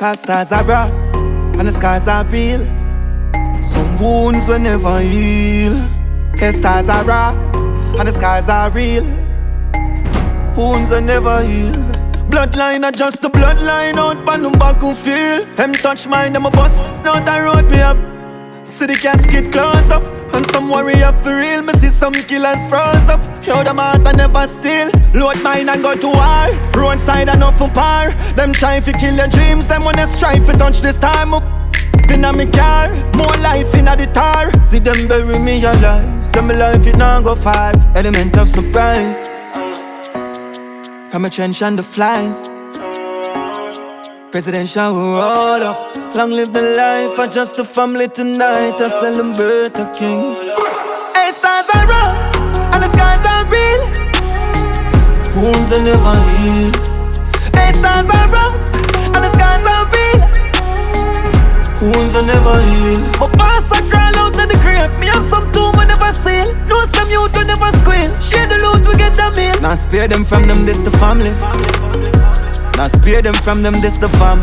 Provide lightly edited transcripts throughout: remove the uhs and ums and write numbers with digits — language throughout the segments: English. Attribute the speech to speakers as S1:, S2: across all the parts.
S1: Cause stars are brass and the scars are real. Some wounds will never heal. Hey, stars are brass and the scars are real. Wounds will never heal. Bloodline are just the bloodline out on the battlefield. Them touch mine, them a bust out the road me up. See the casket close up, and some warrior for real. Me see some killers froze up. Yo, them heart and never steal. Load mine and go to war. Roadside and off from par. Them try to kill your dreams. Them wanna strive to touch this time up. Inna me car, more life inna the tar. See them bury me alive. Say me life it now go far. Element of surprise. From a trench and the flies. Presidential roll up. Long live the life of just the family tonight. I celebrate a king. Hey, stars are rust and the skies are real. Wounds are never heal. Hey, stars are rust and the skies are real. Wounds are never heal. But pass a crawl out of the grave. Me have some tomb I never seal. Know some youth we never squeal. Share the loot we get a meal. Now spare them from them, this the family. Now spare them from them, this the fam.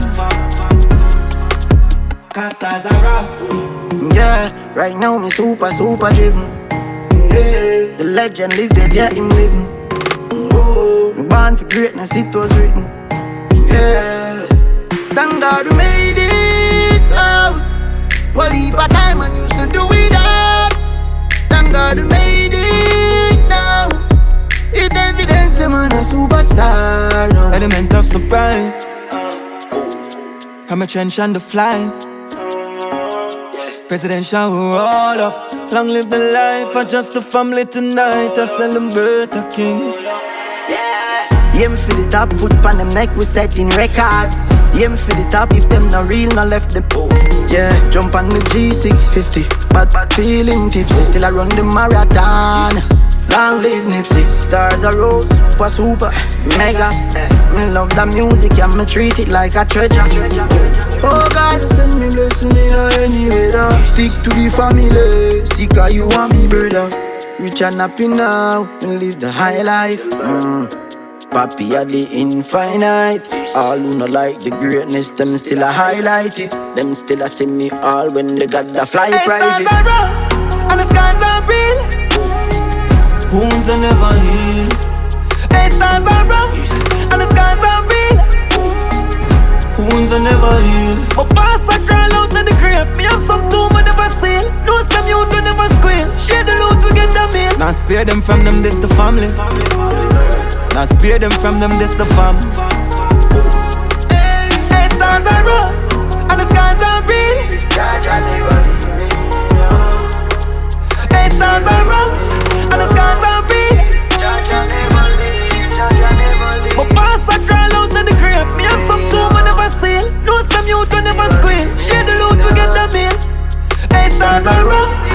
S1: Cause stars are rust.
S2: Yeah, right now me super driven. Yeah, the legend live yet, yeah, him living. Oh, me born for greatness, it was written. Yeah, thank God we made it out. What heap of time I used to do without. Thank God we made it now. It evidence I'm a superstar now.
S1: Element of surprise. From a trench and the flies. Presidential roll up. Long live the life of just the family tonight. I celebrate a king.
S2: Aim for the top, foot on them neck, we setting records. Aim for the top, if them not real, not left the pole. Yeah, jump on the G650, bad feeling tipsy, still I run the marathon. Long live Nipsey, stars are rose, super, mega. Me love the music, yeah, me treat it like a treasure. Oh God, send me blessing in any weather. Stick to the family, sick how you want me, brother. Rich and happy now, me live the high life. Papi are the infinite. All who not like the greatness, them still a highlight it. Them still a see me all when they got the fly private.
S1: Stars are rust and the skies are real. Wounds are never heal. Hey, stars are rust and the skies are real. Wounds are never heal. But pass a crawl out of the grave. Me have some tomb I never seal. Know some youth we never squeal. Share the loot we get a meal. Now spare them from them, this the family. Now spare them from them, this the fam. Hey, stars are rust and the skies are real. Hey, stars are rust and the skies are real. But pass a crawl out of the grave. Me have some tomb I never seal. Know some youth we never squeal. Share the loot we get a meal. Hey, stars are rust